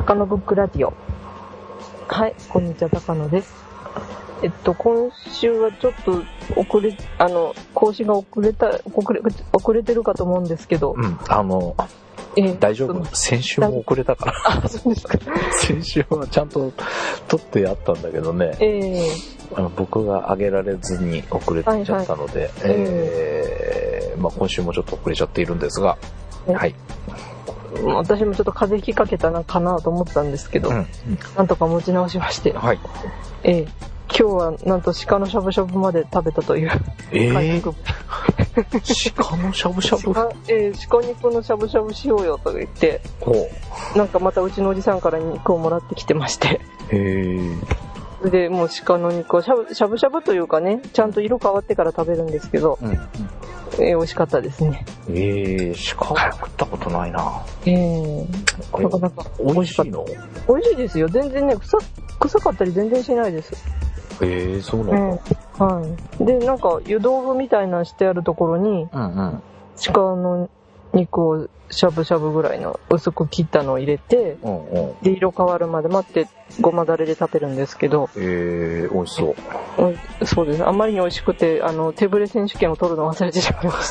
高野ブックラジオ。はい、こんにちは、高野です。今週はちょっと更新が遅れてるかと思うんですけど。 大丈夫。先週も遅れたから。 あ、そうですか。 先週はちゃんと撮ってあったんだけどね。僕が上げられずに遅れちゃったので、今週もちょっと遅れちゃっているんですが、はい。 私もちょっと風邪ひきかけたのかなと思ったんですけど、なんとか持ち直しまして、 はい。 今日はなんと鹿のしゃぶしゃぶまで食べたという。 鹿のしゃぶしゃぶ鹿肉のしゃぶしゃぶしようよと言って、なんかまたうちのおじさんから肉をもらってきてまして。で、もう鹿の肉をしゃぶしゃぶというかね、ちゃんと色変わってから食べるんですけど、美味しかったですね。 鹿は食ったことないな。 なかなか美味しいの？ 美味しいですよ。全然ね、臭かったり全然しないです。 そうなんだ。 はい。で、なんか湯豆腐みたいなのしてあるところに、鹿の肉をしゃぶしゃぶぐらいの薄く切ったのを入れて、で色変わるまで待ってごまだれで食べるんですけど、 美味しそう。 そうです。あまりに美味しくて手ぶれ選手権を取るの忘れてしまいました。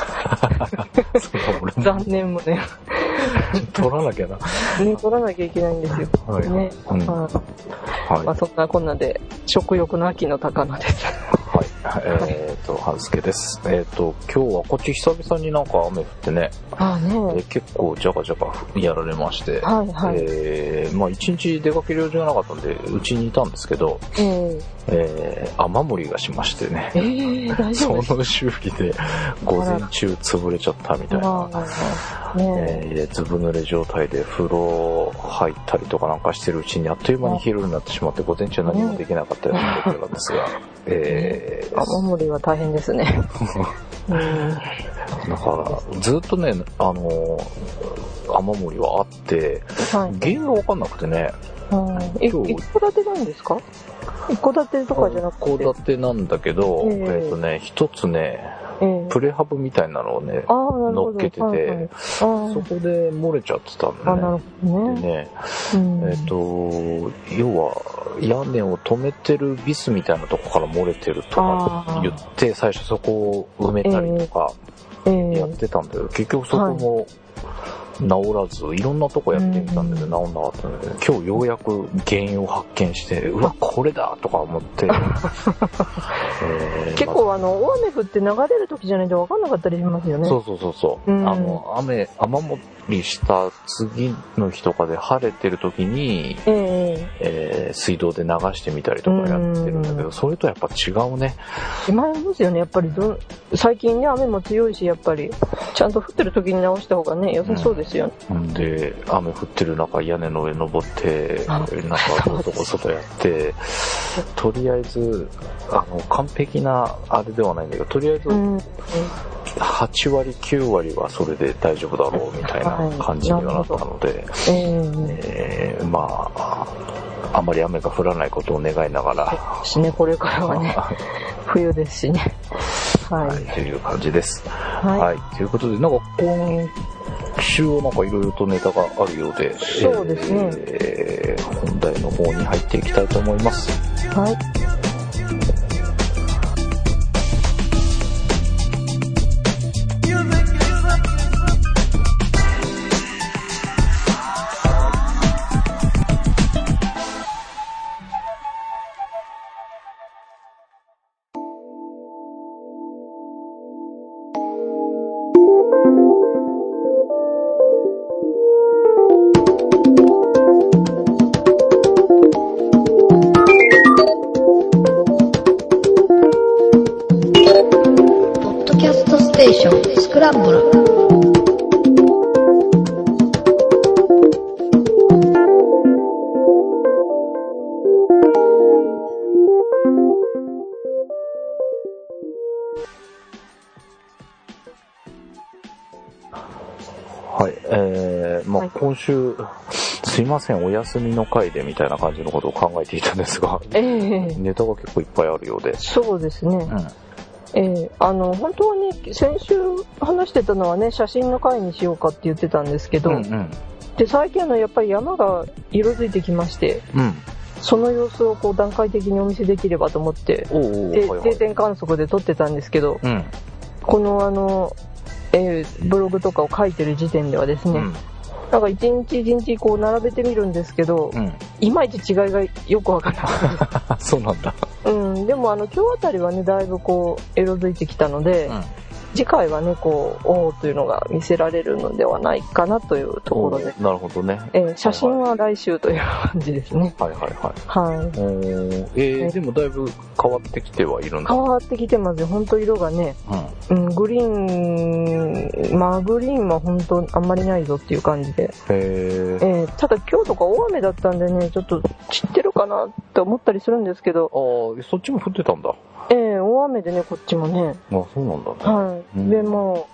残念もね。 取らなきゃな。 ね、取らなきゃいけないんですよ。ね。そんなこんなで食欲の秋の高野です。 半助です。今日はこっち久々になんか雨降ってね。結構ジャカジャカやられまして。一日出かける用事がなかったんで、うちにいたんですけど、雨漏りがしましてね。その修理で午前中潰れちゃったみたいな。ずぶ濡れ状態で風呂入ったりとかなんかしてるうちにあっという間に昼になってしまって、午前中何もできなかったような状況なんですが。 雨漏りは大変ですね。 だからずっとね、雨漏りはあって、原因が分かんなくてね。 一戸建てなんですか？一戸建てとかじゃなくて。 一戸建てなんだけど、一つね、プレハブみたいなのをね、乗っけてて、そこで漏れちゃってたんだね。要は屋根を止めてるビスみたいなとこから漏れてるとか言って、最初そこを埋めたりとかやってたんだけど、結局そこも治らず、いろんなとこやってみたんだけど治んなかったんだけど、今日ようやく原因を発見して、うわこれだとか思って結構大雨降って流れる時じゃないと分かんなかったりしますよね。 そう。雨漏りした次の日とかで晴れてる時に、水道で流してみたりとかやってるんだけど、それとやっぱ違うね。 違いますよね。やっぱり最近ね、雨も強いし、やっぱりちゃんと降ってる時に直した方がね良さそうですよね。 で、雨降ってる中屋根の上登って、なんか外やって、とりあえず完璧なあれではないんだけど、とりあえず8割9割はそれで大丈夫だろうみたいな感じにはなったので、あまり雨が降らないことを願いながら、 これからはね冬ですしね。 という感じです。ということで、なんか今週はなんかいろいろとネタがあるようで、 そうですね。 本題の方に入っていきたいと思います。 スクランブル。 今週すいませんお休みの回でみたいな感じのことを考えていたんですが、ネタが結構いっぱいあるようで。 そうですね。本当はね、先週話してたのはね、写真の回にしようかって言ってたんですけど、 で最近やっぱり山が色づいてきまして、その様子をこう段階的にお見せできればと思って、定点観測で撮ってたんですけど、このブログとかを書いてる時点ではですね、なんか一日一日こう並べてみるんですけど、いまいち違いがよくわからないそうなんだ。 でも今日あたりはね、だいぶこう色づいてきたので、次回はね、こう、おーというのが見せられるのではないかなというところで。 なるほどね。 写真は来週という感じですね。 はい。でもだいぶ変わってきてはいるんだ。 変わってきてますよ。本当色がね。グリーンは本当あんまりないぞっていう感じで。ただ今日とか大雨だったんでね、ちょっと散ってるかなって思ったりするんですけど。 そっちも降ってたんだ。 大雨でね、こっちもね。 そうなんだね。 はい。でも、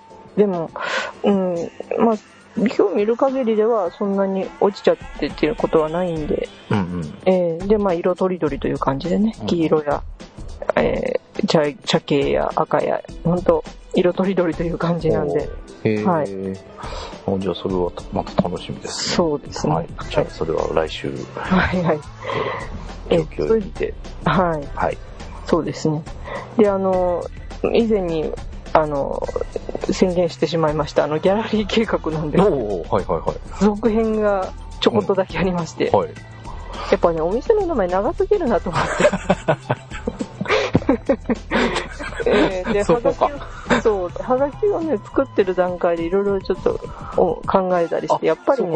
まあ、今日見る限りではそんなに落ちちゃってっていうことはないんで、で、まあ、色とりどりという感じでね、黄色や、茶系や赤や、ほんと、色とりどりという感じなんで、はい。 じゃあそれはまた楽しみですね。 そうですね。 じゃあそれは来週、状況を見て。はい。 そうですね。で、以前に、宣言してしまいましたギャラリー計画なんで、続編がちょこっとだけありまして、やっぱね、お店の名前長すぎるなと思って。で、はがきをね、作ってる段階でいろいろちょっと考えたりして、やっぱりね、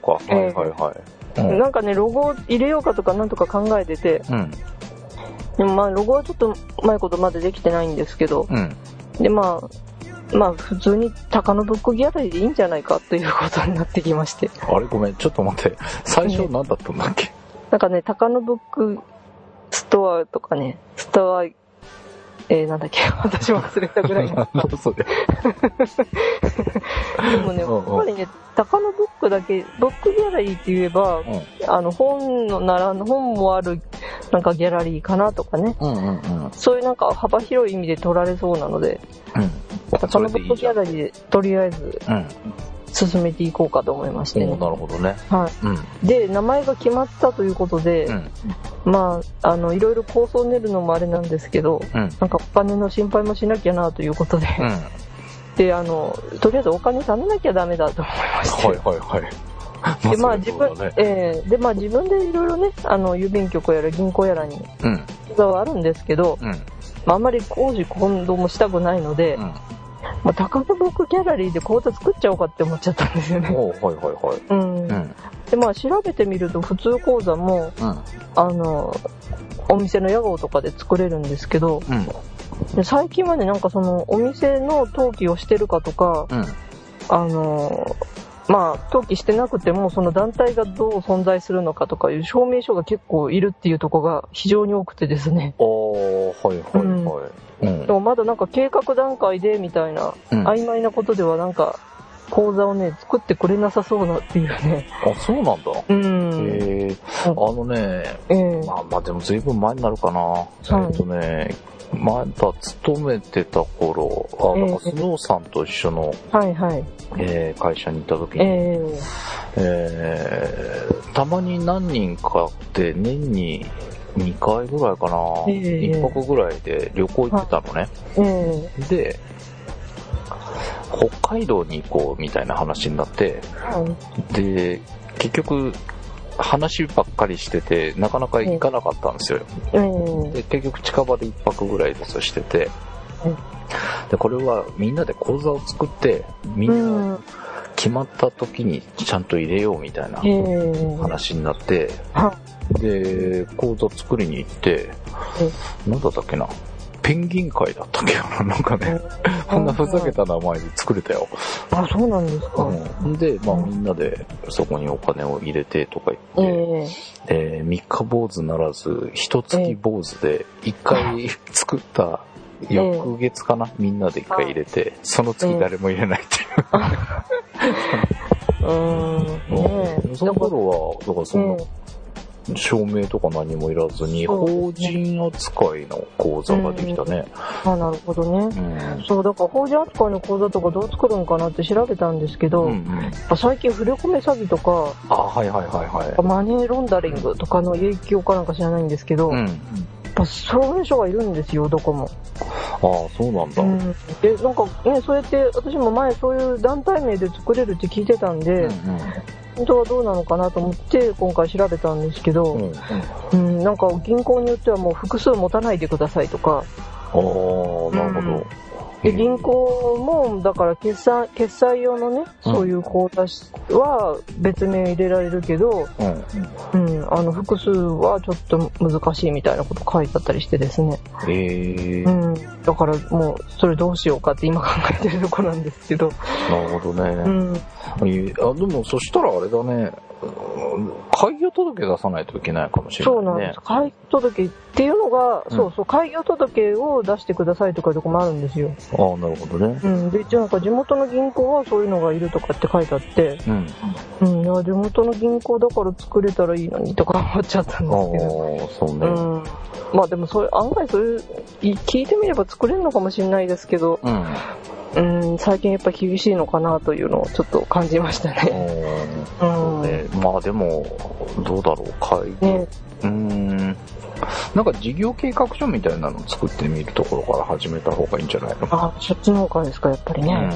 なんかね、ロゴを入れようかとかなんとか考えてて、でもまあロゴはちょっとうまいことまでできてないんですけど、でまあ普通に高野ブックギャラリーでいいんじゃないかということになってきまして。 あれごめん、ちょっと待って、最初何だったんだっけ？ なんかね、高野ブックストアとかね、なんだっけ、私も忘れたぐらいの。 それ。 でもね、やっぱりね、高野ブックだけ、ブックギャラリーって言えば、本もある、なんかギャラリーかなとかね。そういうなんか幅広い意味で取られそうなので、高野ブックギャラリーでとりあえず、進めていこうかと思いましてね。 なるほどね。 で、名前が決まったということで、まあ、いろいろ構想を練るのもあれなんですけど、なんかお金の心配もしなきゃなということで、で、とりあえずお金貯めなきゃダメだと思いまして。で、まあ自分でいろいろね、郵便局やら銀行やらに、口座はあるんですけど、あんまり公示混同もしたくないので、高野ブックギャラリーで口座作っちゃおうかって思っちゃったんですよね。で、まあ調べてみると普通口座も、お店の屋号とかで作れるんですけど、で最近はね、なんかそのお店の登記をしてるかとか、まあ登記してなくてもその団体がどう存在するのかとかいう証明書が結構いるっていうところが非常に多くてですね。でもまだなんか計画段階でみたいな、曖昧なことではなんか口座をね作ってくれなさそうなっていうね。 そうなんだ。まあでも随分前になるかな。まだ勤めてた頃、なんかスノーさんと一緒の、会社にいた時に、たまに何人かって年に2回ぐらいかな、1泊ぐらいで旅行行ってたのね。で、北海道に行こうみたいな話になって、で、結局、話ばっかりしててなかなか行かなかったんですよ。で結局近場で1泊ぐらいでそうしてて、でこれはみんなで講座を作ってみんな決まった時にちゃんと入れようみたいな話になって、で講座作りに行って、なんだったっけな、ペンギン会だったっけな、なんかね、こんなふざけた名前で作れたよ。 そうなんですか。 で、まあみんなでそこにお金を入れてとか言って、三日坊主ならず一月坊主で一回作った翌月かな、みんなで一回入れて、その次誰も入れないっていう。その頃はだからそんな証明とか何もいらずに、法人扱いの口座ができたね。 なるほどね。そう、だから法人扱いの口座とかどう作るんかなって調べたんですけど、最近振り込め詐欺とか、マネーロンダリングとかの影響かなんか知らないんですけど、証明書がいるんですよ、どこも。 そうなんだ。 で、なんかね、そうやって私も前そういう団体名で作れるって聞いてたんで、本当はどうなのかなと思って今回調べたんですけど、なんか銀行によってはもう複数持たないでくださいとか。 なるほど。 で銀行もだから決済用のね、そういう口座は別名入れられるけど、複数はちょっと難しいみたいなこと書いてあったりしてですね。だからもうそれどうしようかって今考えてるとこなんですけど。 なるほどね。でもそしたらあれだね。開業届出さないといけないかもしれないね。そうなんです。 開業届っていうのが、開業届を出してくださいとかいうとこもあるんですよ。 なるほどね。 で、なんか地元の銀行はそういうのがいるとかって書いてあって、いや地元の銀行だから作れたらいいのにとか思っちゃったんですけど。 そうね。 まあでも案外そういう聞いてみれば作れるのかもしれないですけど、最近やっぱ厳しいのかなというのをちょっと感じましたね。 まあでもどうだろう、開業、なんか事業計画書みたいなのを作ってみるところから始めた方がいいんじゃないの？ そっちの方からですか、やっぱりね。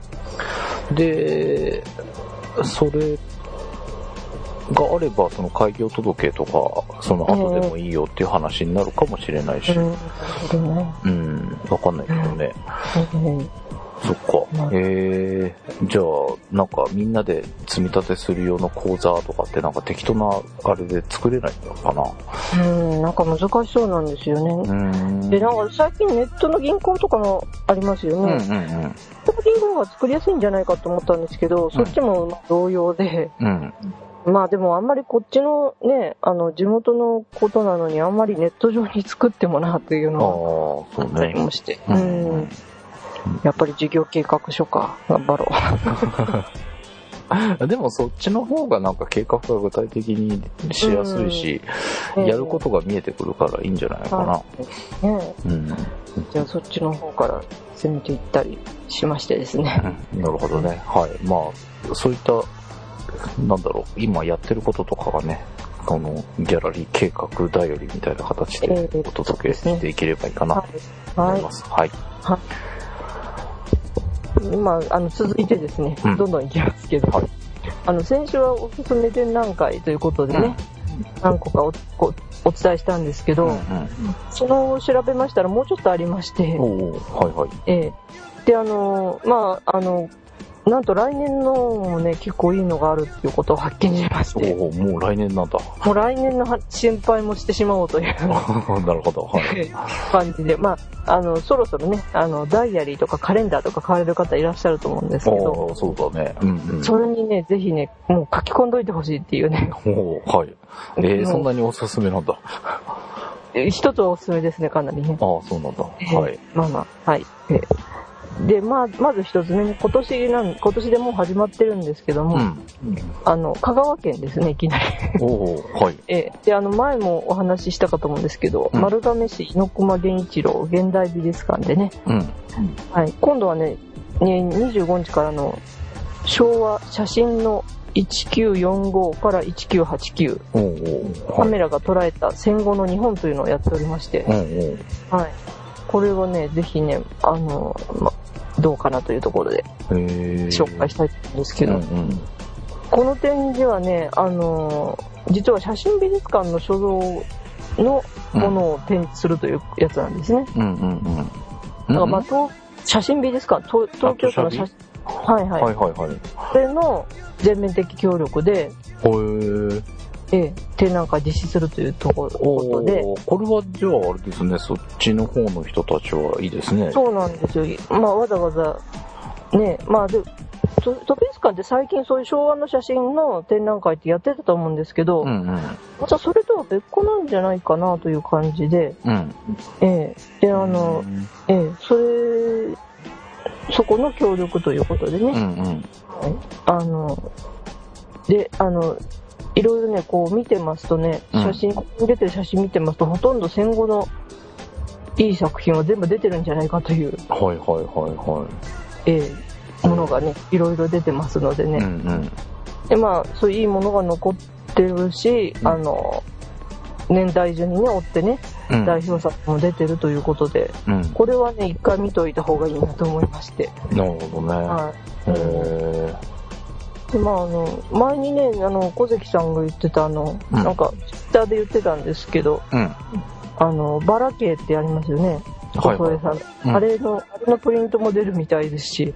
で、それがあればその開業届とかその後でもいいよっていう話になるかもしれないし、わかんないけどね。そっか。じゃあなんかみんなで積み立てする用の口座とかってなんか適当なあれで作れないのかな？ なんか難しそうなんですよね。で、なんか最近ネットの銀行とかもありますよね。ネットの銀行が作りやすいんじゃないかと思ったんですけど、そっちも同様で。まあでもあんまりこっちのね、地元のことなのにあんまりネット上に作ってもなっていうのがあったりもして。やっぱり事業計画書か、頑張ろう。でもそっちの方がなんか計画が具体的にしやすいし、やることが見えてくるからいいんじゃないかな。 じゃあそっちの方から攻めていったりしましてですね。 なるほどね。まあそういったなんだろう、今やってることとかがね、このギャラリー計画だよりみたいな形でお届けしていければいいかなと思います。 今続いてですね、どんどんいきますけど、先週はおすすめ展覧会ということでね、何個かお伝えしたんですけど、その後調べましたらもうちょっとありまして、でなんと来年のもね、結構いいのがあるっていうことを発見しまして。 もう来年なんだ。 もう来年の心配もしてしまおうという。 なるほど。 感じで。そろそろね、ダイアリーとかカレンダーとか買われる方いらっしゃると思うんですけど。 そうだね。 それにね、ぜひね、もう書き込んどいてほしいっていうね。 そんなにおすすめなんだ。 一つはおすすめですね、かなりね。 そうなんだ。 で、まず一つね、今年でもう始まってるんですけども、香川県ですね、いきなり。で、前もお話ししたかと思うんですけど、丸亀市猪熊源一郎現代美術館でね、今度はね、25日からの昭和写真の1945から1989、カメラが捉えた戦後の日本というのをやっておりまして、これをね、ぜひね、どうかなというところで紹介したいと思うんですけど、この展示はね、実は写真美術館の所蔵のものを展示するというやつなんですね。写真美術館、東京都の写真、それの全面的協力で、展覧会実施するということで。 これはじゃああれですね、そっちの方の人たちはいいですね。 そうなんですよ。わざわざね、都美術館って最近そういう昭和の写真の展覧会ってやってたと思うんですけど、またそれとは別個なんじゃないかなという感じで、そこの協力ということでね、 いろいろね、こう見てますとね、出てる写真見てますと、ほとんど戦後のいい作品は全部出てるんじゃないかという、ものがね、いろいろ出てますのでね。で、そういういいものが残ってるし、年代順にね、追ってね、代表作も出てるということで、これはね、一回見といた方がいいなと思いまして。 なるほどね。はい。 で前にね、小関さんが言ってたなんか、ツイッターで言ってたんですけど、バラ系ってありますよね。細江さん。あれのプリントも出るみたいですし。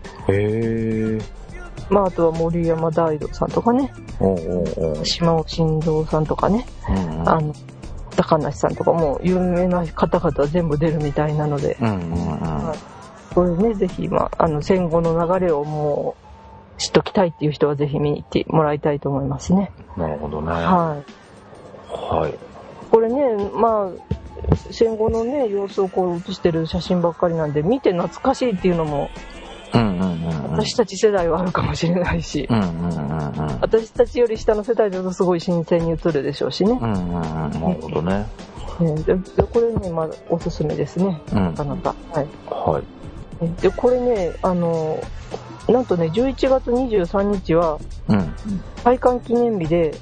あとは森山大道さんとかね。島尾慎三さんとかね。高梨さんとかも有名な方々は全部出るみたいなので。これね、ぜひ、戦後の流れをもう知っときたいっていう人はぜひ見に行ってもらいたいと思いますね。 なるほどね。 はい。これね、戦後のね、様子をこう写してる写真ばっかりなんで、見て懐かしいっていうのも、私たち世代はあるかもしれないし、私たちより下の世代だとすごい新鮮に映るでしょうしね。 なるほどね。 これね、おすすめですね。なかなか。で、これね、なんとね、11月23日は、開館記念日で、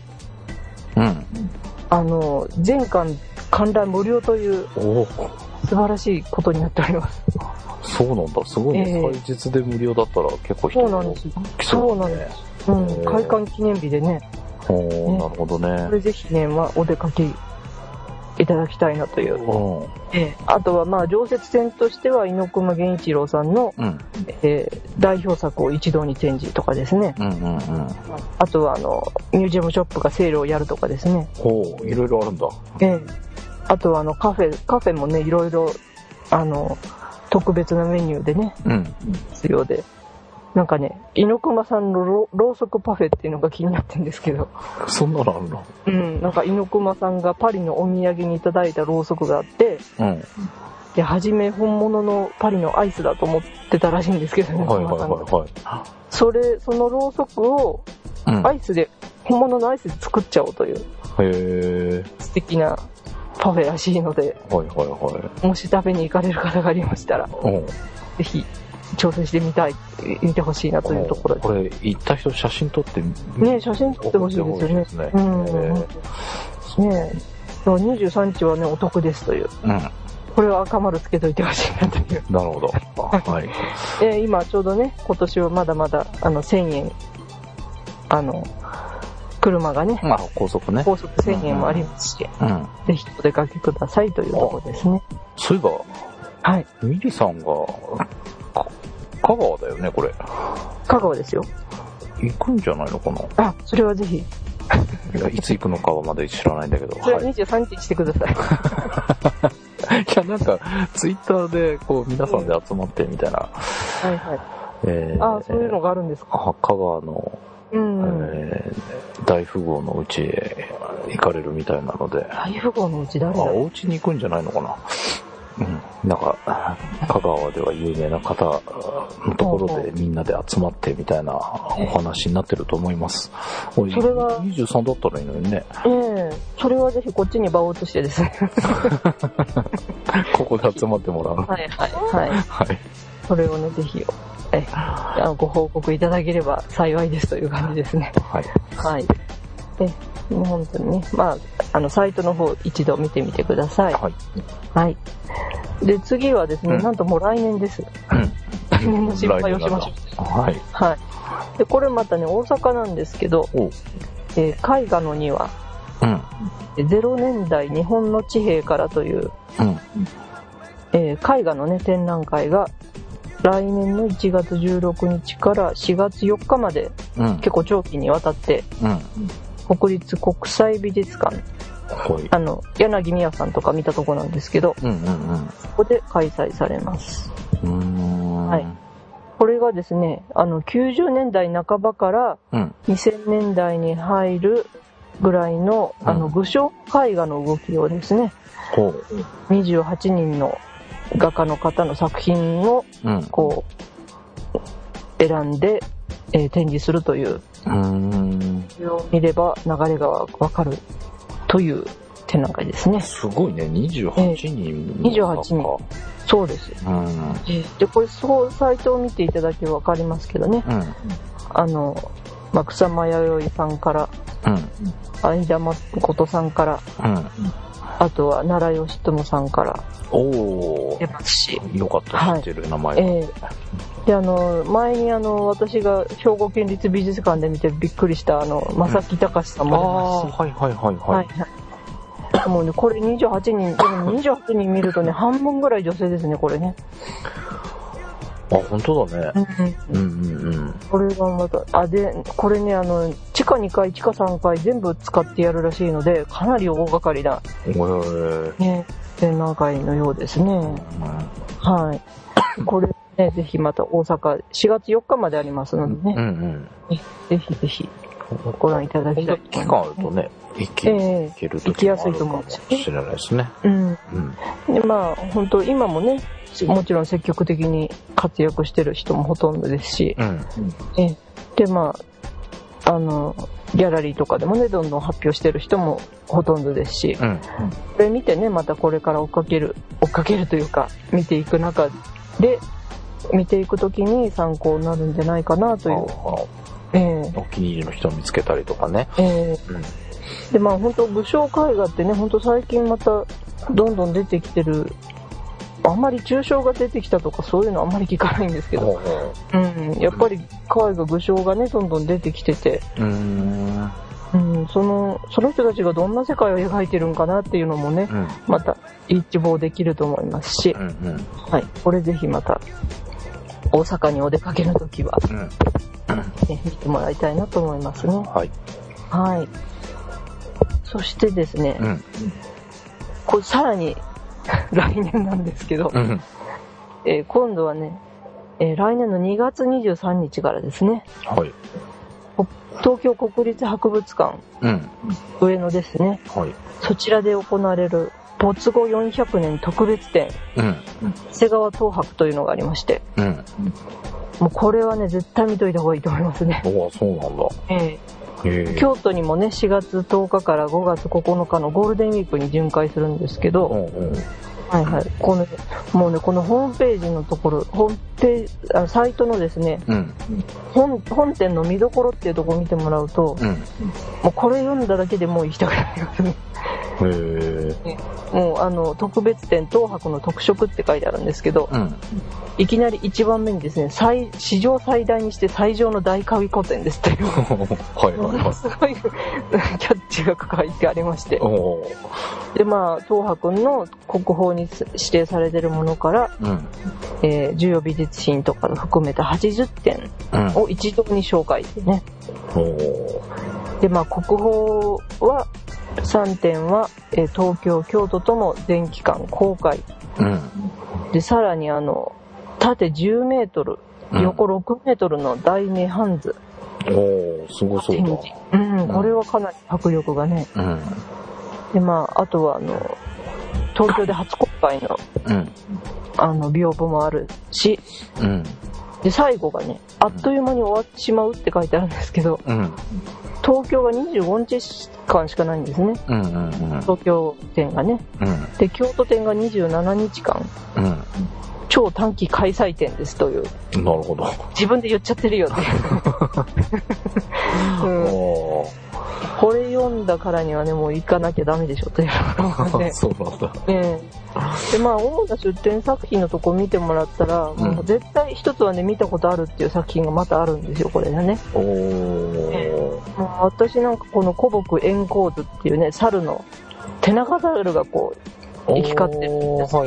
全館観覧無料という素晴らしいことになっております。 そうなんだ、すごいね。祭日で無料だったら結構人も来そうなんです。開館記念日でね。 なるほどね。 これぜひね、お出かけいただきたいなという。あとは常設展としては猪熊源一郎さんの、代表作を一堂に展示とかですね。あとはミュージアムショップがセールをやるとかですね。 いろいろあるんだ。 あとはカフェもね、いろいろ特別なメニューでね、必要で。なんかね、猪熊さんのろうそくパフェっていうのが気になってるんですけど。 そんなのあるの？ なんか猪熊さんがパリのお土産にいただいたろうそくがあって、で、初め本物のパリのアイスだと思ってたらしいんですけどね、そのろうそくをアイスで、本物のアイスで作っちゃおうという、素敵なパフェらしいので、もし食べに行かれる方がありましたら、ぜひ挑戦して見てほしいなというところです。 これ行った人写真撮ってね、写真撮ってほしいですよね。23日はね、お得ですという。これは赤丸つけといてほしいなという。 なるほど。 今ちょうどね、今年はまだまだ1000円車がね、 高速ね、 高速1000円もありますし、ぜひお出かけくださいというところですね。 そういえば、ミリさんが香川だよね、これ。 香川ですよ。 行くんじゃないのかな。 それはぜひ。 いつ行くのかはまだ知らないんだけど。 それは23日してください。 いや、なんかツイッターでこう皆さんで集まってみたいな。 そういうのがあるんですか。 香川の大富豪のうちへ行かれるみたいなので。 大富豪のうち誰だ？ お家に行くんじゃないのかな。なんか香川では有名な方のところでみんなで集まってみたいなお話になってると思います。それは23だったらいいのにね。 それはぜひこっちに場を移してですね。 ここで集まってもらう。 それをね、ぜひご報告いただければ幸いですという感じですね。もう本当にね、サイトの方一度見てみてください。で、次はですね、なんともう来年です。来年の心配をしましょう。で、これまたね、大阪なんですけど、絵画の庭、0年代日本の地平からという、絵画のね、展覧会が、来年の1月16日から4月4日まで、結構長期にわたって、国立国際美術館、柳宮さんとか見たとこなんですけど、そこで開催されます。これがですね、90年代半ばから2000年代に入るぐらいの、具象絵画の動きをですね、28人の画家の方の作品をこう選んで、展示するというそれを見れば流れがわかるという展覧会ですね。 すごいね、28人。 28人。そうです。で、これ、サイトを見ていただけばわかりますけどね。草間彌生さんから、相田誠さんから、あとは奈良義朝さんから出ますし。 よかった、知ってる名前が。 で、前に私が兵庫県立美術館で見てびっくりした正木隆さんも出ますし。もうね、これ28人、でも28人見るとね、半分ぐらい女性ですね、これね。 あ、本当だね。 これがまた、で、これね、地下2階、地下3階全部使ってやるらしいので、かなり大掛かりな、展覧会のようですね。はい。これね、ぜひまた大阪、4月4日までありますのでね。ぜひぜひ、ご覧いただきたい。 期間あるとね、行けるときもあるかもしれないですね。 で、本当今もね、もちろん積極的に活躍してる人もほとんどですし、で、ギャラリーとかでもね、どんどん発表してる人もほとんどですし、これ見てね、またこれから追っかけるというか、見ていく中で、見ていくときに参考になるんじゃないかなという。 お気に入りの人を見つけたりとかね。 で、本当武将絵画ってね、本当最近またどんどん出てきてる。あんまり抽象が出てきたとかそういうのあんまり聞かないんですけど、やっぱり絵画具象がねどんどん出てきてて、その人たちがどんな世界を描いてるんかなっていうのもね、また一望できると思いますし、はい、これぜひまた大阪にお出かけの時は、見てもらいたいなと思いますね。はい。そしてですね、これさらに来年なんですけど、今度はね、来年の2月23日からですね、東京国立博物館、上野ですね、そちらで行われる没後400年特別展、長谷川東博というのがありまして、もうこれはね絶対見といた方がいいと思いますね。 そうなんだ。 京都にもね4月10日から5月9日のゴールデンウィークに巡回するんですけど、もうねこのホームページのところ、サイトのですね、本展の見どころっていうところを見てもらうと、もうこれ読んだだけでもう行きたくなりますね。もう特別展東博の特色って書いてあるんですけど、いきなり一番目にですね、史上最大にして最上の大カビ古典ですっていうすごいキャッチが書いてありまして、で東博の国宝に指定されているものから、重要美術品とかを含めた80点を一堂に紹介ですね。で国宝は3点は、東京京都とも全期間公開、でさらに縦10メートル、横6メートルの大涅槃図、 すごそうだ。 これはかなり迫力がね、であとは東京で初公開の、屏風もあるし、で最後がねあっという間に終わってしまうって書いてあるんですけど、東京が25日間しかないんですね、東京展がね、で京都展が27日間、超短期開催展ですという。 なるほど。 自分で言っちゃってるよってこれ読んだからにはねもう行かなきゃダメでしょということでそうなんだ。 で主な出展作品のとこ見てもらったら、もう絶対一つはね見たことあるっていう作品がまたあるんですよ、これがね。私なんかこの古木円光図っていうね、猿の手長猿がこう生き交ってるんです。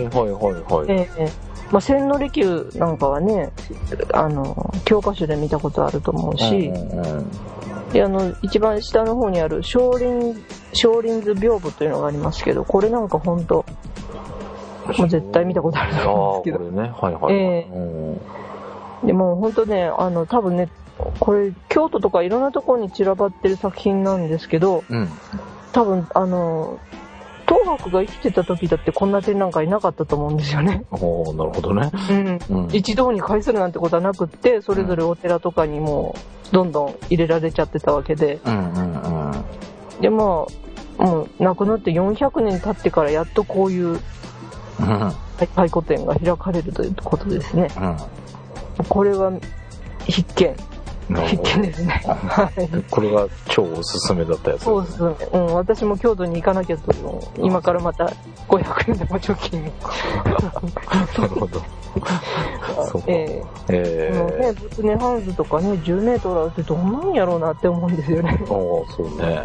千利休なんかはね教科書で見たことあると思うし、で一番下の方にある少林図屏風というのがありますけど、これなんか本当もう絶対見たことあると思うんですけど、 これね、 でも本当ね多分ねこれ京都とかいろんなところに散らばってる作品なんですけど、多分東博が生きてた時だってこんな展覧会なかったと思うんですよね。 おー、なるほどね。 一堂に会するなんてことはなくって、それぞれお寺とかにもどんどん入れられちゃってたわけで。で、まあ、もう亡くなって400年経ってからやっとこういう回顧展が開かれるということですね。これは必見ですね。 これが超おすすめだったやつ、ね。 そうですね。私も京都に行かなきゃと、今からまた500円でも貯金。なるほど。そうか。 仏音ハンズとかね、10メートルあるってどんなんやろうなって思うんですよね。 そうね。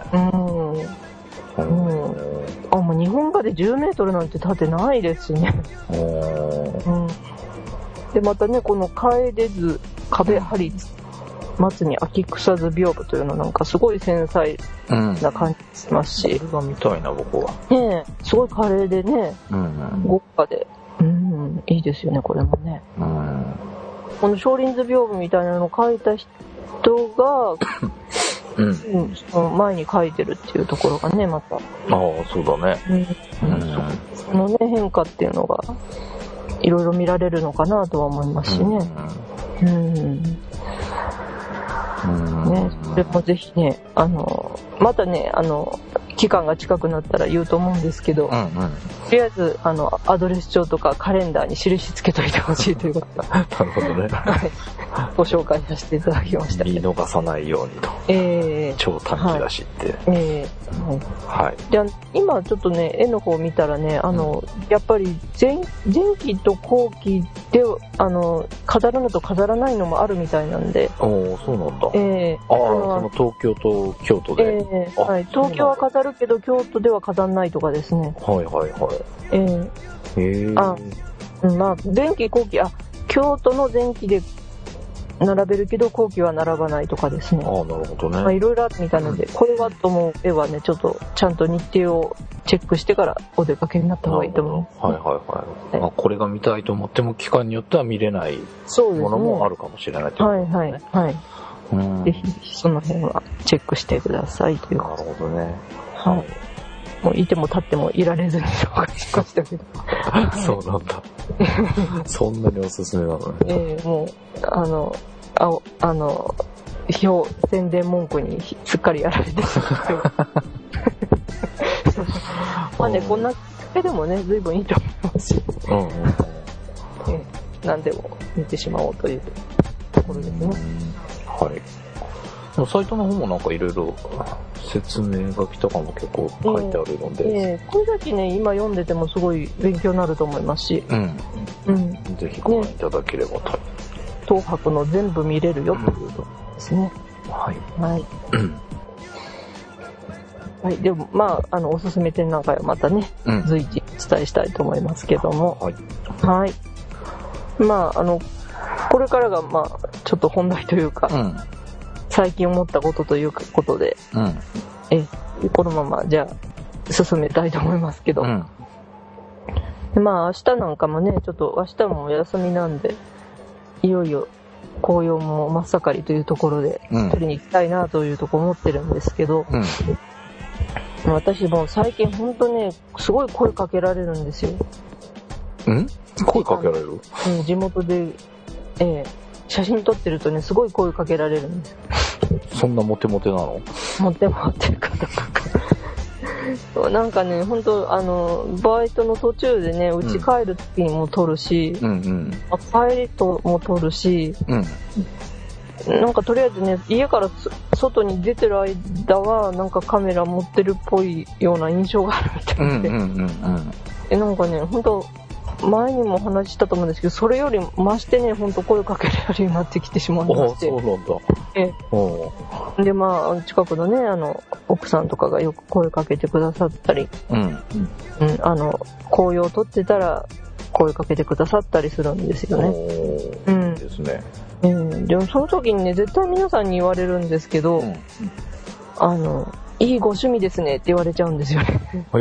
もう日本画で10メートルなんて立てないですしね。で、またね、この楓図、壁張り松に秋草図屏風というのなんかすごい繊細な感じしますし。 それが見たいな、僕は。 ねえ、すごい華麗でね、豪華で、いいですよね、これもね。この少林図屏風みたいなのを描いた人が、その前に描いてるっていうところがね、また。 そうだね。 そのね、変化っていうのが、いろいろ見られるのかなとは思いますしね。ね、それもぜひね、またね、期間が近くなったら言うと思うんですけど、とりあえず、アドレス帳とかカレンダーに印つけといてほしいということで。 なるほどね。 ご紹介させていただきました。 見逃さないようにと。超短期だしって。 で、今ちょっとね、絵の方見たらね、やっぱり前期と後期で、飾るのと飾らないのもあるみたいなんで。 そうなんだ。その東京と京都で。 東京は飾るけど、京都では飾んないとかですね。まあ、前期後期、京都の前期で並べるけど後期は並ばないとかですね。 なるほどね。 いろいろあるみたいなので、これはと思う絵はね、ちょっとちゃんと日程をチェックしてからお出かけになった方がいいと思う。 これが見たいと思っても期間によっては見れないものもあるかもしれないということですね。 ぜひその辺はチェックしてくださいということ。 なるほどね。 もういても立ってもいられずに紹介しましたけど。 そうなんだ。そんなにおすすめなのね。 もう、宣伝文句にすっかりやられてしまってまあね、こんな絵でもね、随分いいと思いますし。何でも見てしまおうというところですね。 サイトの方もなんかいろいろ説明書きとかも結構書いてあるので、 これだけね、今読んでてもすごい勉強になると思いますし、 ぜひご覧いただければと。 東博の全部見れるよというところですね。でもまあ、おすすめ展覧会はまたね、随時お伝えしたいと思いますけども、まあ、これからがまあ、ちょっと本題というか、最近思ったことということで、このままじゃあ進めたいと思いますけど、まあ明日なんかもね、ちょっと明日もお休みなんで、いよいよ紅葉も真っ盛りというところで取りに行きたいなというところ思ってるんですけど、私も最近本当ね、すごい声かけられるんですよ。 声かけられる？ 地元で、写真撮ってるとね、すごい声かけられるんです。 そんなモテモテなの？ モテモテる方とか。なんかね、本当バイトの途中でね、うち帰る時にも撮るし、帰りとも撮るし、なんかとりあえずね、家から外に出てる間は、なんかカメラ持ってるっぽいような印象があるみたいで。なんかね、本当前にも話したと思うんですけど、それより増してね、ほんと声かけられるようになってきてしまいまして。 そうなんだ。で、まあ、近くのね、奥さんとかがよく声かけてくださったり、紅葉を撮ってたら声かけてくださったりするんですよね。 ですね。 でもその時にね、絶対皆さんに言われるんですけど、いいご趣味ですねって言われちゃうんですよね。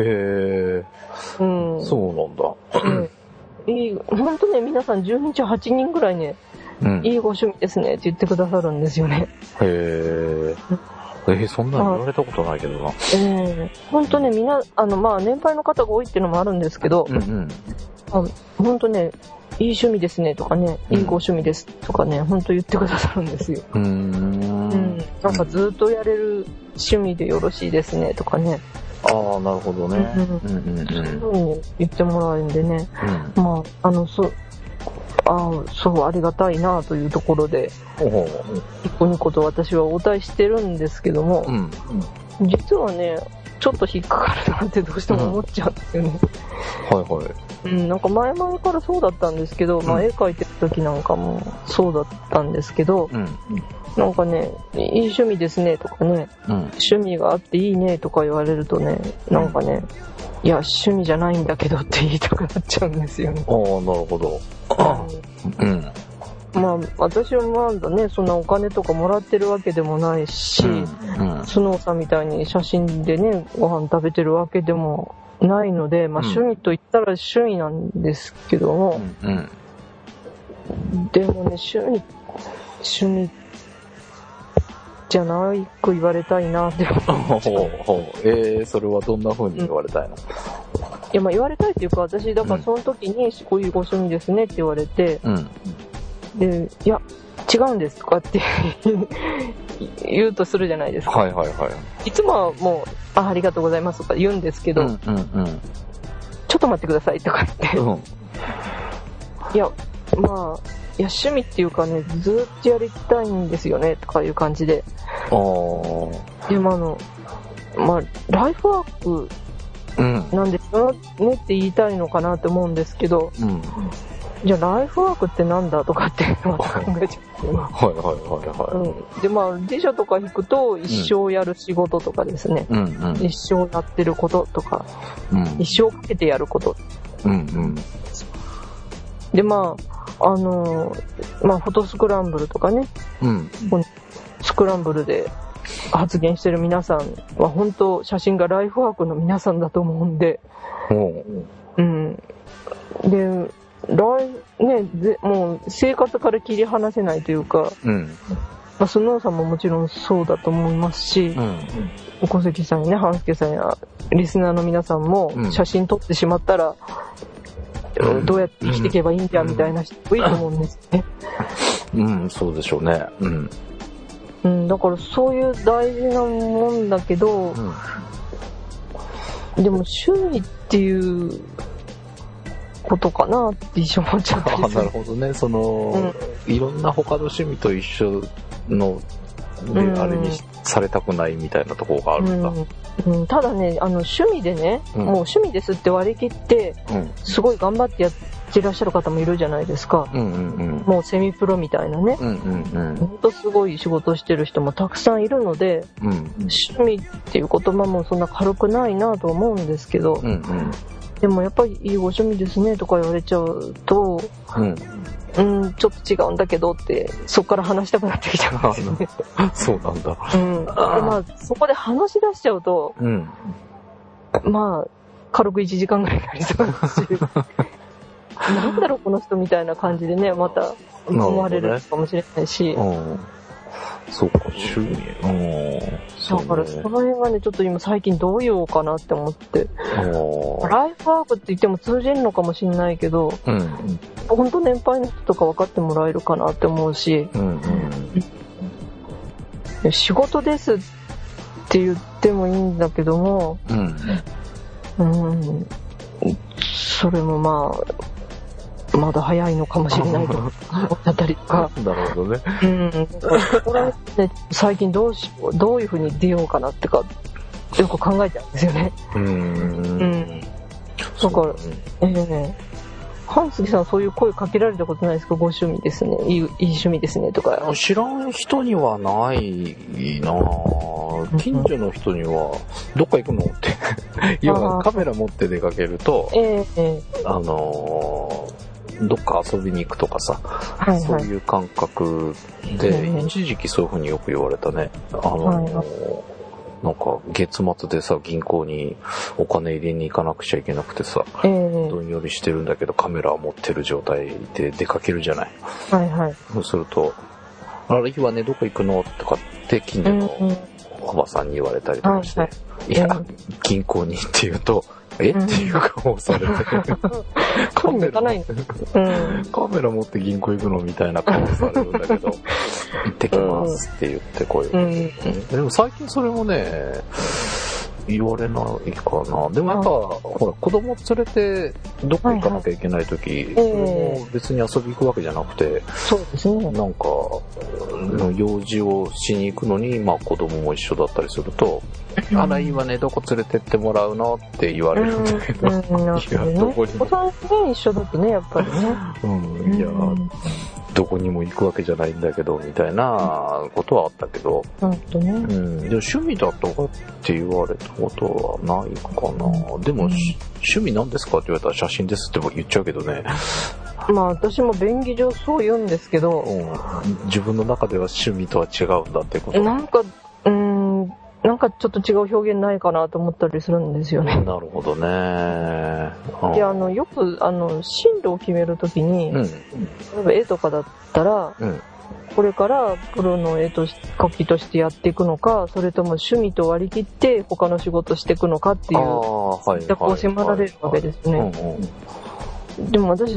そうなんだ。 本当ね、皆さん10人中8人ぐらいね、いいご趣味ですねって言ってくださるんですよね。 そんなの言われたことないけどな。 本当ね、みんな、まあ、年配の方が多いっていうのもあるんですけど、本当ね、いい趣味ですねとかね、いいご趣味ですとかね、本当言ってくださるんですよ。なんかずっとやれる趣味でよろしいですねとかね。 ああ、なるほどね。 そういうふうに言ってもらえるんでね、まあ、そう、ありがたいなというところで、ニコニコと私は応対してるんですけども、実はね、ちょっと引っかかるなってどうしても思っちゃうんですよね。なんか前々からそうだったんですけど、まあ絵描いてる時なんかもそうだったんですけど、なんかね、いい趣味ですねとかね、趣味があっていいねとか言われるとね、なんかね、いや、趣味じゃないんだけどって言いたくなっちゃうんですよね。 ああ、なるほど。 まあ、私はまだね、そんなお金とかもらってるわけでもないし、スノーさんみたいに写真でね、ご飯食べてるわけでもないので、まあ趣味と言ったら趣味なんですけども、でもね、趣味じゃないく言われたいなって思ってそれはどんな風に言われたいの？ いや、まあ言われたいっていうか、私、だからその時に、こういうご趣味ですねって言われて、で、いや、違うんですとかって言うとするじゃないですか。いつもはもう、ありがとうございますとか言うんですけど、ちょっと待ってくださいとかって。いや、まあ、趣味っていうかね、ずっとやりたいんですよねとかいう感じで。でもまあ、ライフワークなんですよねって言いたいのかなって思うんですけど、じゃあライフワークってなんだとかってまた考えちゃう。で、まあ辞書とか引くと一生やる仕事とかですね、一生やってることとか、一生かけてやること、で、まあまあフォトスクランブルとかね、スクランブルで発言してる皆さんは本当写真がライフワークの皆さんだと思うんで、でもう生活から切り離せないというか、まあ、スノーさんももちろんそうだと思いますし、小関さんやね、半助さんやリスナーの皆さんも写真撮ってしまったら、どうやって生きていけばいいんだみたいな人多いと思うんですね。 そうでしょうね。 だからそういう大事なもんだけど、でも趣味っていうことかなって一緒思っちゃったりする。 なるほどね。いろんな他の趣味と一緒ので、あれにされたくないみたいなところがあるんだ。 ただね、趣味でね、もう趣味ですって割り切って、すごい頑張ってやってらっしゃる方もいるじゃないですか。もうセミプロみたいなね。ほんとすごい仕事してる人もたくさんいるので、趣味っていう言葉もそんな軽くないなと思うんですけど、でもやっぱりいいご趣味ですねとか言われちゃうと、ちょっと違うんだけどって、そこから話したくなってきちゃうんですよね。 そうなんだ。 まあ、そこで話し出しちゃうと、まあ、軽く1時間ぐらいになりそうだし、なんだろうこの人みたいな感じでね、また思われるかもしれないし。 そうか、趣味。 だからその辺がね、ちょっと今最近どう言おうかなって思って。ライフワークって言っても通じるのかもしれないけど、本当年配の人とか分かってもらえるかなって思うし、仕事ですって言ってもいいんだけども、それもまあ、まだ早いのかもしれないと思ったりとか。 なるほどね。 これね、最近どういう風に出ようかなってか、よく考えちゃうんですよね。だから、半杉さんそういう声かけられたことないですか？ご趣味ですね。いい趣味ですねとか。 知らん人にはないなぁ。近所の人には、どっか行くのって。要はカメラ持って出かけると、どっか遊びに行くとかさ、そういう感覚で、一時期そういう風によく言われたね。なんか月末でさ、銀行にお金入れに行かなくちゃいけなくてさ、どんよりしてるんだけどカメラを持ってる状態で出かけるじゃない。そうすると、あれいいわね、どこ行くのとかって近所のおばさんに言われたりとかして、いや、銀行にって言うと、っていう顔をされて、カメラ持って銀行行くのみたいな顔をされるんだけど、行ってきますって言ってこういう。でも最近それもね、言われないかな。でもやっぱ、ほら、子供連れてどっか行かなきゃいけないとき、それも別に遊び行くわけじゃなくて、 そうですね。 なんか、用事をしに行くのに、まあ子供も一緒だったりすると、あら、いいわね、どこ連れてってもらうのって言われるんだけど、いや、どこにも。 お互い一緒だとね、やっぱりね。 いや、どこにも行くわけじゃないんだけど、みたいなことはあったけど、でも趣味だとかって言われたことはないかな。でも、趣味なんですかって言われたら写真ですって言っちゃうけどね。 まあ私も便宜上そう言うんですけど、 自分の中では趣味とは違うんだってこと。 なんかちょっと違う表現ないかなと思ったりするんですよね。 なるほどね。 で、よく、進路を決めるときに、例えば絵とかだったら、これからプロの描きとしてやっていくのか、それとも趣味と割り切って他の仕事していくのかっていう選択を迫られるわけですね。でも私、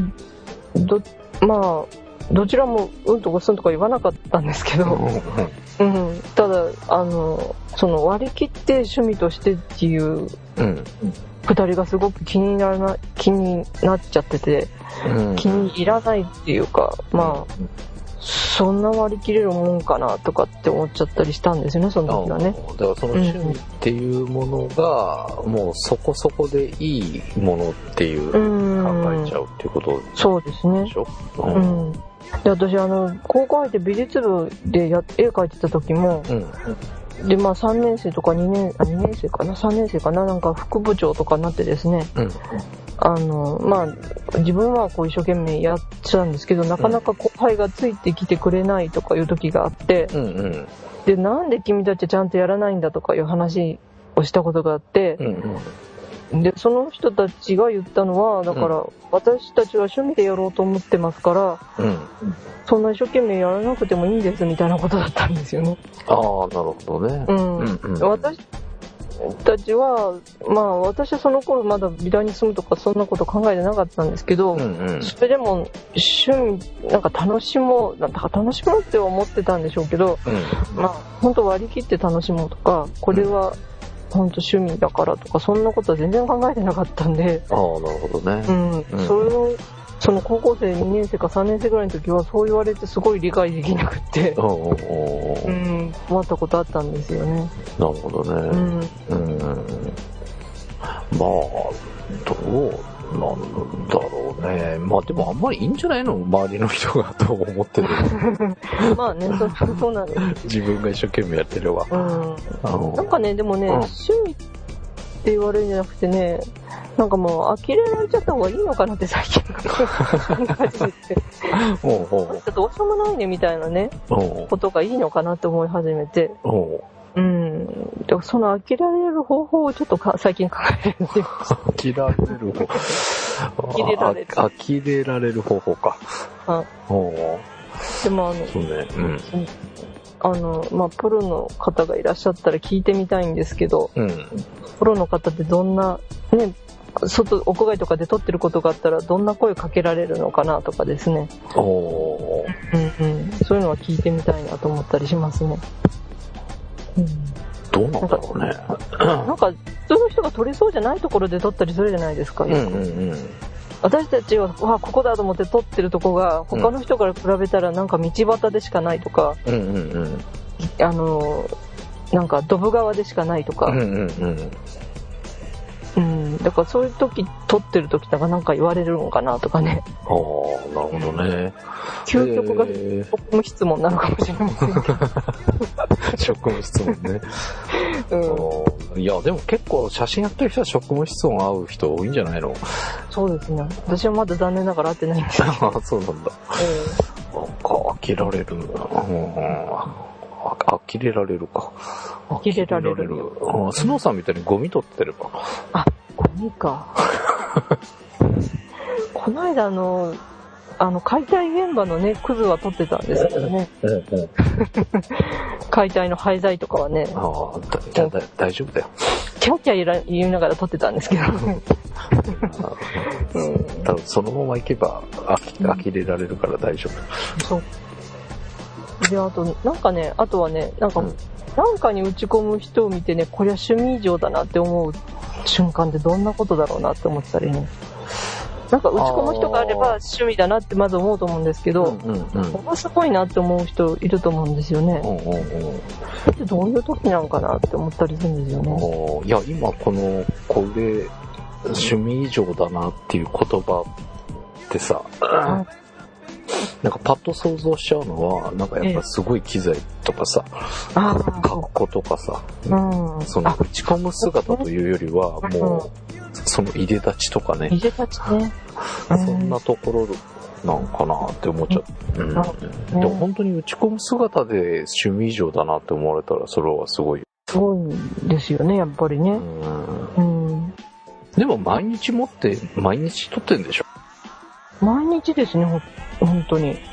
どちらもうんとかすんとか言わなかったんですけど、ただその割り切って趣味としてっていうくだりがすごく気になっちゃってて、気に入らないっていうか、まあそんな割り切れるもんかなとかって思っちゃったりしたんですよね、その時はね。 だからその趣味っていうものが、もうそこそこでいいものっていう考えちゃうっていうことでしょ。 そうですね。で、私高校入って美術部で絵描いてた時も、でまあ3年生とか2年生かな3年生かな、なんか副部長とかになってですね、まあ自分はこう一生懸命やってたんですけど、なかなか後輩がついてきてくれないとかいう時があって、でなんで君たちちゃんとやらないんだとかいう話をしたことがあって、でその人たちが言ったのは、だから、私たちは趣味でやろうと思ってますから、そんな一生懸命やらなくてもいいですみたいなことだったんですよね。 ああ、なるほどね。 私たちは、まあ私はその頃まだ美大に住むとかそんなこと考えてなかったんですけど、それでも趣味なんか楽しもうって思ってたんでしょうけど、まあ本当割り切って楽しもうとか、これは本当趣味だからとか、そんなことは全然考えてなかったんで。 ああ、なるほどね。 その高校生2年生か3年生ぐらいの時はそう言われてすごい理解できなくって困ったことあったんですよね。 なるほどね。まあどうなんだろうね。まあでもあんまりいいんじゃないの、周りの人がと思ってる。 まあね、そうなんです。 自分が一生懸命やってれば。 なんかね、でもね、趣味って言われるんじゃなくてね、なんかもう呆れられちゃった方がいいのかなって最近考え始めて。どうしようもないねみたいなね、ことがいいのかなって思い始めて。でもその呆れられる方法をちょっと最近考えてみました。 呆れられる方法。呆れられる方法か。 でもそうね。 まあプロの方がいらっしゃったら聞いてみたいんですけど、プロの方ってどんなね、屋外とかで撮ってることがあったらどんな声かけられるのかなとかですね。そういうのは聞いてみたいなと思ったりしますね。 どうなんだろうね。 なんか普通の人が撮れそうじゃないところで撮ったりするじゃないですか。私たちはここだと思って撮ってるとこが他の人から比べたらなんか道端でしかないとか、なんかドブ川でしかないとか、だからそういう時撮ってる時とかなんか言われるのかなとかね。 なるほどね。 究極が職務質問なのかもしれませんけど。 職務質問ね。いやでも結構写真やってる人は職務質問合う人多いんじゃないの？ そうですね。私はまだ残念ながら会ってないんですけど。 そうなんだ。なんか飽きられるんだな。呆れられるか。 呆れられる。 スノーさんみたいにゴミ取ってれば。 ゴミか。この間解体現場のね、クズは取ってたんですけどね。 解体の廃材とかはね。 ああ、大丈夫だよ。 キャッキャ言いながら撮ってたんですけど。 多分そのまま行けば呆れられるから大丈夫。 そう。で、あと、なんかね、あとはね、なんかに打ち込む人を見てね、これは趣味以上だなって思う瞬間ってどんなことだろうなって思ったりね。なんか打ち込む人があれば趣味だなってまず思うと思うんですけど、これすごいなって思う人いると思うんですよね。それってどういう時なんかなって思ったりするんですよね。 いや、今これ趣味以上だなっていう言葉ってさ、なんかパッと想像しちゃうのは、なんかやっぱすごい機材とかさ、格好とかさ、その打ち込む姿というよりは、もう、そのいでたちとかね。 いでたちね。 そんなところなんかなって思っちゃう。でも本当に打ち込む姿で趣味以上だなって思われたら、それはすごい。 すごいんですよね、やっぱりね。 でも毎日持って、毎日撮ってんでしょ？ 毎日ですね、本当に。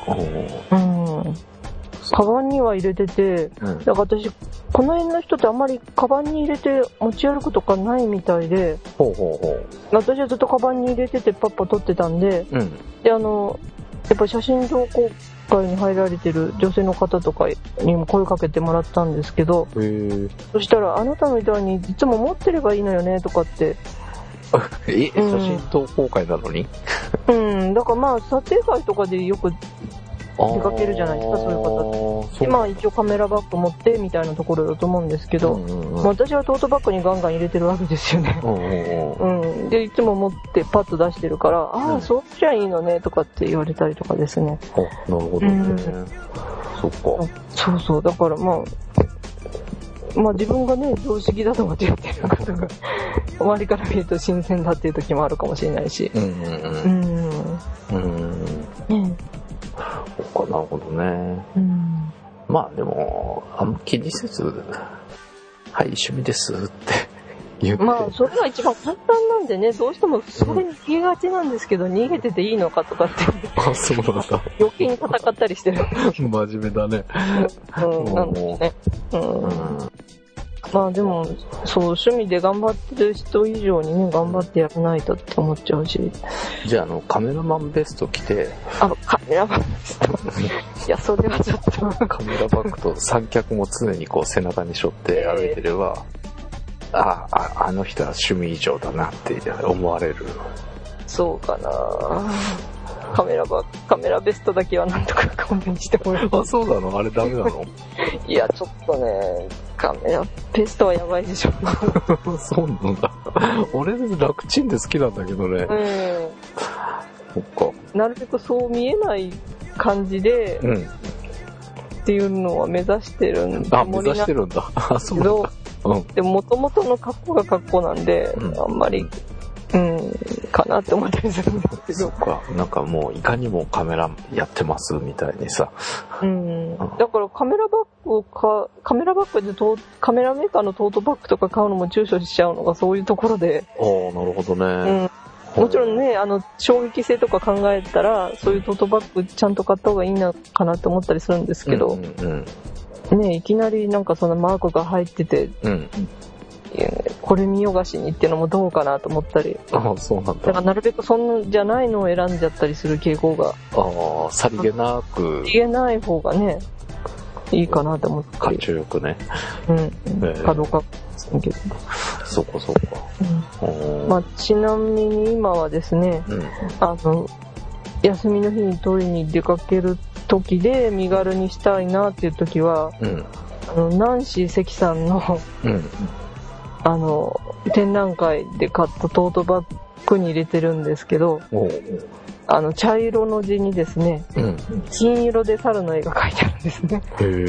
カバンには入れてて、だから私、この辺の人ってあんまりカバンに入れて持ち歩くとかないみたいで、私はずっとカバンに入れててパッパ撮ってたんで、で、やっぱ写真同好会に入られてる女性の方とかにも声かけてもらったんですけど、そしたら、あなたみたいにいつも持ってればいいのよねとかって、 写真投稿会なのにだからまあ撮影会とかでよく出かけるじゃないですか、そういう方って。で、まあ一応カメラバッグ持ってみたいなところだと思うんですけど、私はトートバッグにガンガン入れてるわけですよね。で、いつも持ってパッと出してるから、ああ、そうじゃいいのねとかって言われたりとかですね。 なるほどね。そっか。 そう、だからまあ自分がね、常識だと思って言ってることが、周りから見ると新鮮だっていう時もあるかもしれないし。 そっか、なるほどね。まあでも、あんま気にせず、はい、趣味ですって言って。 まあ、それが一番簡単なんでね、どうしてもそれに逃げがちなんですけど、逃げてていいのかとかって。 そうなんだ。 余計に戦ったりしてる。 真面目だね。 なんですね。まあでも、そう、趣味で頑張ってる人以上にね、頑張ってやらないとって思っちゃうし。 じゃあ、カメラマンベスト着て。 カメラマンベストいや、それはちょっと。 カメラバッグと三脚も常にこう背中に背負って歩いてれば、あの人は趣味以上だなって思われる。 そうかな。カメラベストだけはなんとか勘弁してもらえます。 そうなの？あれダメなの？ いや、ちょっとね、カメラベストはやばいでしょ。 そうなんだ。俺楽ちんで好きなんだけどね。そっか。 なるべくそう見えない感じで、っていうのは目指してるんだ。 目指してるんだ。そうなんだ。 でも元々の格好が格好なんで、あんまり、かなって思ったりするんですけど。 そっか。なんかもういかにもカメラやってますみたいにさ。 だからカメラバッグでカメラメーカーのトートバッグとか買うのも躊躇しちゃうのがそういうところで。 なるほどね。 もちろんね、衝撃性とか考えたら、そういうトートバッグちゃんと買った方がいいのかなって思ったりするんですけど、ね、いきなりなんかそのマークが入ってて、これ見よがしにっていうのもどうかなと思ったり。 そうなんだ。 だからなるべくそんじゃないのを選んじゃったりする傾向が。 さりげなく。 さりげない方がね、いいかなと思って。 感情よくね。 かどうか。 そうか。 まあ、ちなみに今はですね、休みの日に取りに出かける時で身軽にしたいなっていう時は、ナンシー関さんの、展覧会で買ったトートバッグに入れてるんですけど、茶色の字にですね、金色で猿の絵が描いてあるんですね。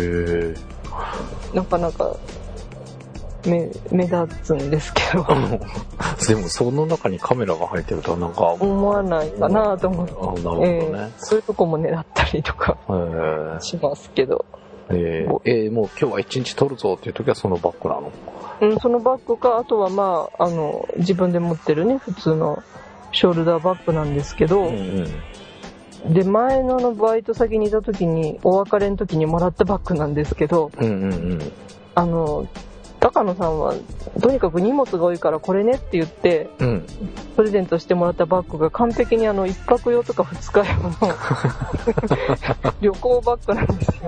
なかなか目立つんですけどでもその中にカメラが入ってるとなんか思わないかなと思って、 なるほどね。 そういうとこも狙ったりとかしますけど、 もう今日は一日撮るぞっていう時はそのバッグなの？ そのバッグか、あとはまあ自分で持ってるね普通のショルダーバッグなんですけど、 で、前のバイト先にいた時に、お別れの時にもらったバッグなんですけど、高野さんはとにかく荷物が多いからこれねって言って、プレゼントしてもらったバッグが完璧に1泊用とか2日用の旅行バッグなん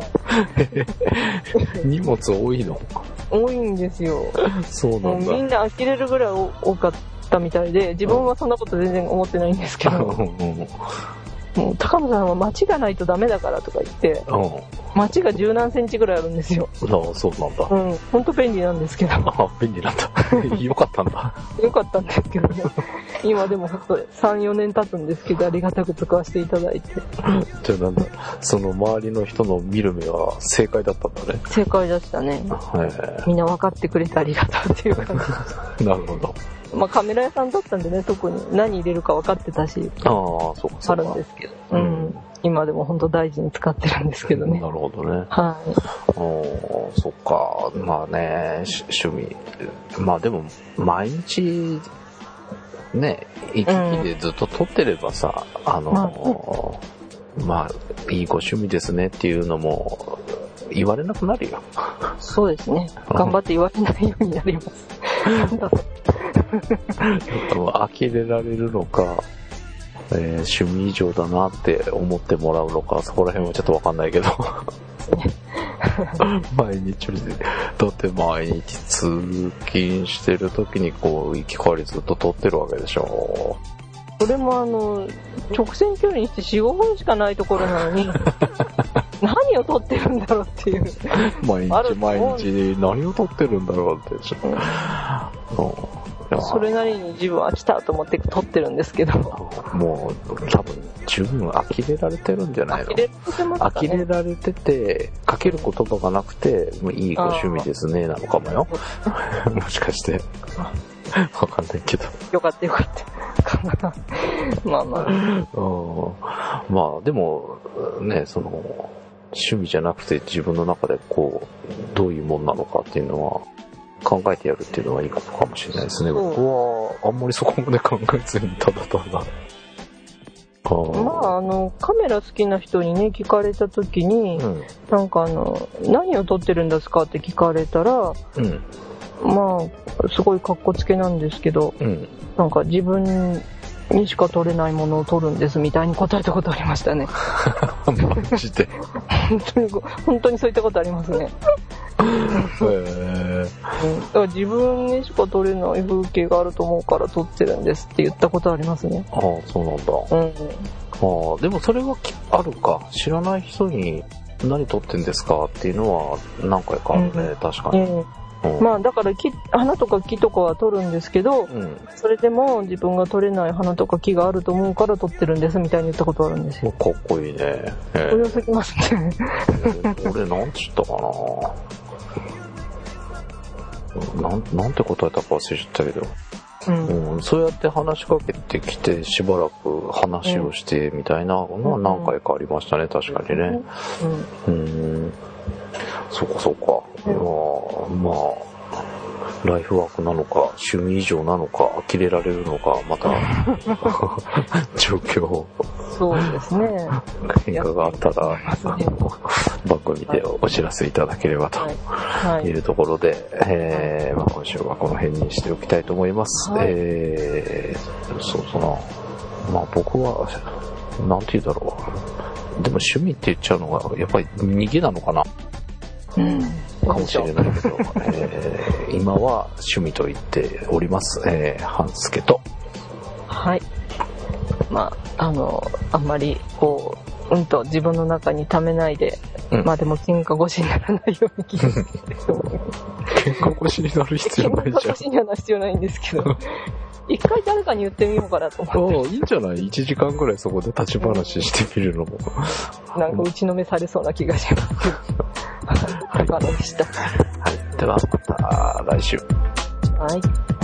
ですよ。 荷物多いの？ 多いんですよ。 そうなんだ。 みんな呆れるぐらい多かったみたいで、自分はそんなこと全然思ってないんですけど、もう高野さんは街がないとダメだからとか言って、街が十何センチぐらいあるんですよ。 ああ、そうなんだ。 ほんと便利なんですけど。 あ、便利なんだ。よかったんだ。 よかったんですけどね。今でもほんと3、4年経つんですけど、ありがたく使わせていただいて。 じゃあなんだ、その周りの人の見る目は正解だったんだね。 正解でしたね。みんな分かってくれてありがとうっていう感じ。 なるほど。 まあカメラ屋さんだったんでね、特に何入れるか分かってたし、 そうかあるんですけど、今でも本当大事に使ってるんですけどね。 なるほどね。 はい。 そっか。まあね、趣味。まあでも毎日ね、行き来でずっと撮ってればさ、まあいいご趣味ですねっていうのも言われなくなるよ。 そうですね。頑張って言われないようになります。 呆れられるのか、趣味以上だなって思ってもらうのか、そこら辺はちょっとわかんないけど毎日だって毎日通勤してる時にこう行き帰りずっと撮ってるわけでしょ。 それも直線距離にして 4,5 分しかないところなのに何を撮ってるんだろうっていう毎日何を撮ってるんだろうってちょっと、 それなりに自分は来たと思って撮ってるんですけど、 もう多分十分呆れられてるんじゃないの？呆れられててかける言葉がなくてもういいご趣味ですねなのかもよもしかしてわかんないけど。 よかったよかったまあまあまあでもね、その趣味じゃなくて自分の中でこうどういうもんなのかっていうのは考えてやるっていうのはいいことかもしれないですね。僕はあんまりそこまで考えずにただただまあカメラ好きな人にね聞かれた時に、なんか何を撮ってるんですかって聞かれたら、まあすごいカッコつけなんですけど、なんか自分にしか撮れないものを撮るんですみたいに答えたことありましたね。 マジで本当にそういったことありますね。だから自分にしか撮れない風景があると思うから撮ってるんですって言ったことありますね。 ああ、そうなんだ。でもそれはあるか。知らない人に何撮ってんですかっていうのは何回かあるね、確かに。まあだから花とか木とかは撮るんですけど、それでも自分が撮れない花とか木があると思うから撮ってるんですみたいに言ったことあるんですよ。 かっこいいね。 およすぎますね。 俺なんつったかな。なんて答えたか忘れちゃったけど、そうやって話しかけてきてしばらく話をしてみたいなのは何回かありましたね、確かにね。そうかそうか。まあライフワークなのか趣味以上なのか呆れられるのかまた状況そうですね。 変化があったら番組でお知らせいただければというところで、まあ、今週はこの辺にしておきたいと思います。そうそうな。まあ僕はなんて言うだろう。でも趣味って言っちゃうのがやっぱり逃げなのかな。かもしれないけど、今は趣味と言っております。半助と。はい。まああんまりこうと自分の中に溜めないで、まあでも喧嘩腰にならないように気をつけて。喧嘩腰になる必要ないじゃん。喧嘩腰にはなる必要ないんですけど。一回誰かに言ってみようかなと思って。 いいんじゃない ?1 時間ぐらいそこで立ち話してみるのも。 なんか打ちのめされそうな気がしますけど。高野でした。 はい。ではまた来週。 はい。